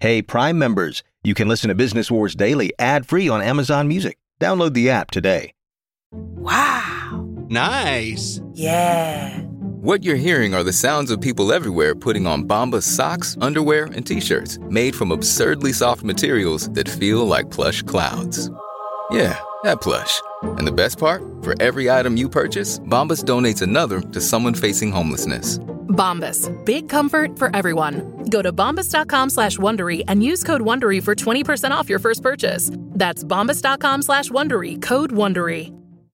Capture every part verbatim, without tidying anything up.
Hey, Prime members, you can listen to Business Wars Daily ad-free on Amazon Music. Download the app today. Wow. Nice. Yeah. What you're hearing are the sounds of people everywhere putting on Bombas socks, underwear, and T-shirts made from absurdly soft materials that feel like plush clouds. Yeah, that plush. And the best part? For every item you purchase, Bombas donates another to someone facing homelessness. Bombas. Big comfort for everyone. Go to bombas.com slash Wondery and use code Wondery for twenty percent off your first purchase. That's bombas.com slash Wondery. Code Wondery.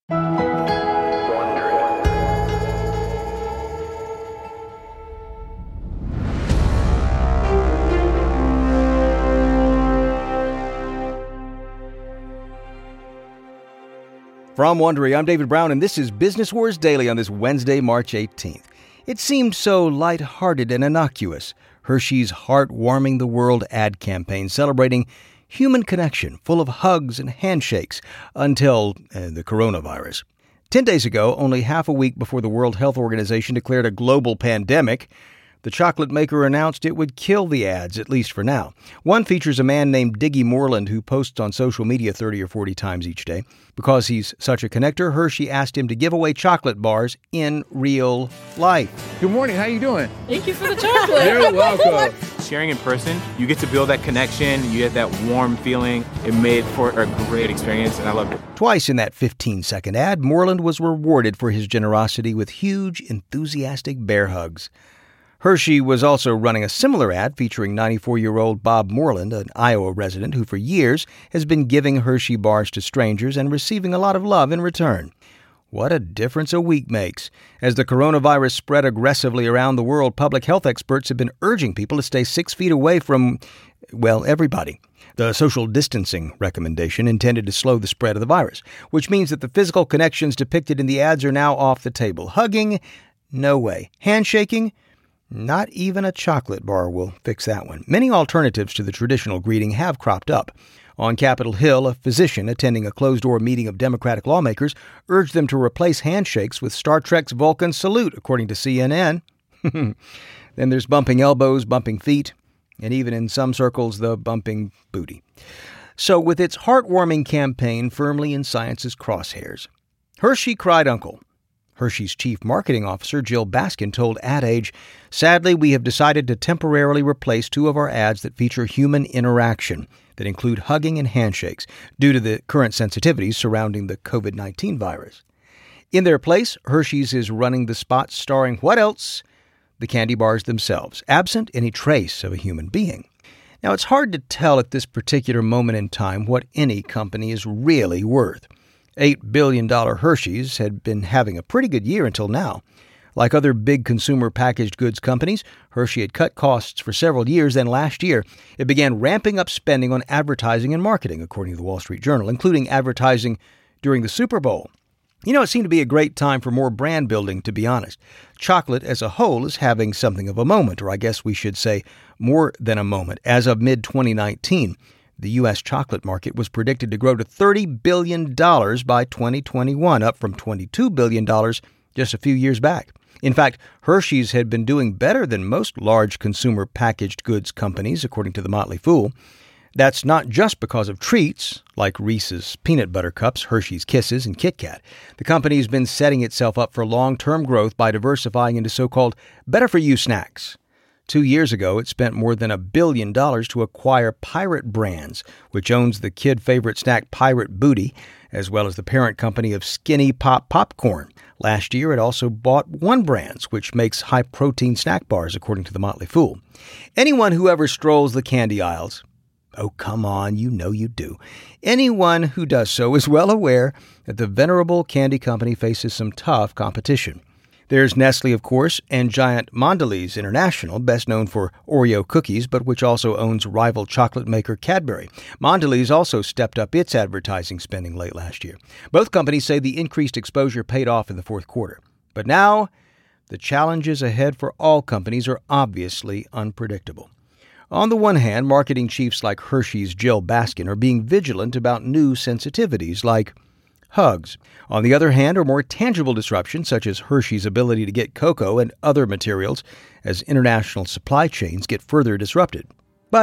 From Wondery, I'm David Brown, and this is Business Wars Daily on this Wednesday, March eighteenth. It seemed so lighthearted and innocuous. Hershey's Heart-Warming the World ad campaign celebrating human connection, full of hugs and handshakes, until uh, the coronavirus. Ten days ago, only half a week before the World Health Organization declared a global pandemic, the chocolate maker announced it would kill the ads, at least for now. One features a man named Diggy Moreland who posts on social media thirty or forty times each day. Because he's such a connector, Hershey asked him to give away chocolate bars in real life. Good morning. How you doing? Thank you for the chocolate. You're welcome. Sharing in person, you get to build that connection. You get that warm feeling. It made for a great experience, and I loved it. Twice in that fifteen-second ad, Moreland was rewarded for his generosity with huge, enthusiastic bear hugs. Hershey was also running a similar ad featuring ninety-four-year-old Bob Moreland, an Iowa resident who for years has been giving Hershey bars to strangers and receiving a lot of love in return. What a difference a week makes. As the coronavirus spread aggressively around the world, public health experts have been urging people to stay six feet away from, well, everybody. The social distancing recommendation intended to slow the spread of the virus, which means that the physical connections depicted in the ads are now off the table. Hugging? No way. Handshaking? Not even a chocolate bar will fix that one. Many alternatives to the traditional greeting have cropped up. On Capitol Hill, a physician attending a closed-door meeting of Democratic lawmakers urged them to replace handshakes with Star Trek's Vulcan salute, according to C N N. Then there's bumping elbows, bumping feet, and even in some circles, the bumping booty. So with its heartwarming campaign firmly in science's crosshairs, Hershey cried uncle. Hershey's chief marketing officer, Jill Baskin, told Ad Age, "Sadly, we have decided to temporarily replace two of our ads that feature human interaction, that include hugging and handshakes, due to the current sensitivities surrounding the covid nineteen virus. In their place, Hershey's is running the spots starring what else? The candy bars themselves, absent any trace of a human being." Now, it's hard to tell at this particular moment in time what any company is really worth. eight billion dollars Hershey's had been having a pretty good year until now. Like other big consumer packaged goods companies, Hershey had cut costs for several years. Then last year, it began ramping up spending on advertising and marketing, according to the Wall Street Journal, including advertising during the Super Bowl. You know, it seemed to be a great time for more brand building, to be honest. Chocolate as a whole is having something of a moment, or I guess we should say more than a moment. As of mid twenty nineteen, the U S chocolate market was predicted to grow to thirty billion dollars by twenty twenty-one, up from twenty-two billion dollars just a few years back. In fact, Hershey's had been doing better than most large consumer packaged goods companies, according to the Motley Fool. That's not just because of treats, like Reese's Peanut Butter Cups, Hershey's Kisses, and Kit Kat. The company's been setting itself up for long-term growth by diversifying into so-called better-for-you snacks. Two years ago, it spent more than a billion dollars to acquire Pirate Brands, which owns the kid-favorite snack Pirate Booty, as well as the parent company of Skinny Pop Popcorn. Last year, it also bought One Brands, which makes high-protein snack bars, according to the Motley Fool. Anyone who ever strolls the candy aisles, oh, come on, you know you do. Anyone who does so is well aware that the venerable candy company faces some tough competition. There's Nestle, of course, and giant Mondelez International, best known for Oreo cookies, but which also owns rival chocolate maker Cadbury. Mondelez also stepped up its advertising spending late last year. Both companies say the increased exposure paid off in the fourth quarter. But now, the challenges ahead for all companies are obviously unpredictable. On the one hand, marketing chiefs like Hershey's Jill Baskin are being vigilant about new sensitivities like hugs. On the other hand, are more tangible disruptions, such as Hershey's ability to get cocoa and other materials as international supply chains get further disrupted. But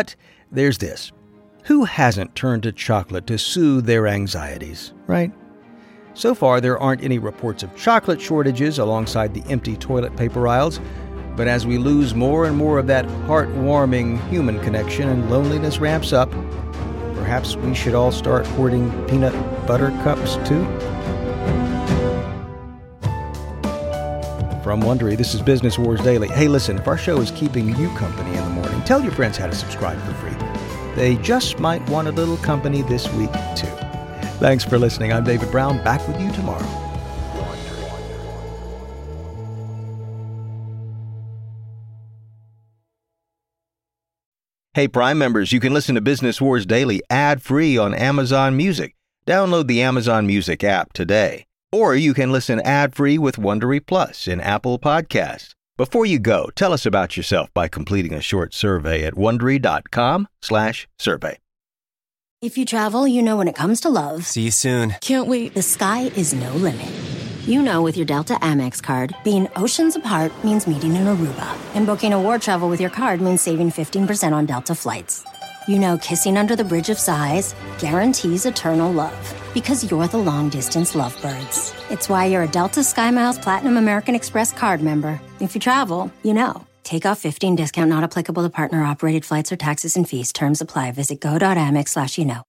there's this. Who hasn't turned to chocolate to soothe their anxieties, right? So far, there aren't any reports of chocolate shortages alongside the empty toilet paper aisles, but as we lose more and more of that heartwarming human connection and loneliness ramps up, perhaps we should all start hoarding peanut butter cups too? From Wondery, this is Business Wars Daily. Hey, listen, if our show is keeping you company in the morning, tell your friends how to subscribe for free. They just might want a little company this week, too. Thanks for listening. I'm David Brown, back with you tomorrow. Hey, Prime members, you can listen to Business Wars Daily ad-free on Amazon Music. Download the Amazon Music app today. Or you can listen ad-free with Wondery Plus in Apple Podcasts. Before you go, tell us about yourself by completing a short survey at Wondery.com slash survey. If you travel, you know when it comes to love. See you soon. Can't wait. The sky is no limit. You know with your Delta Amex card, being oceans apart means meeting in Aruba. And booking a war travel with your card means saving fifteen percent on Delta flights. You know kissing under the bridge of sighs guarantees eternal love. Because you're the long-distance lovebirds. It's why you're a Delta SkyMiles Platinum American Express card member. If you travel, you know. Take off fifteen discount not applicable to partner-operated flights or taxes and fees. Terms apply. Visit go.amex slash you know.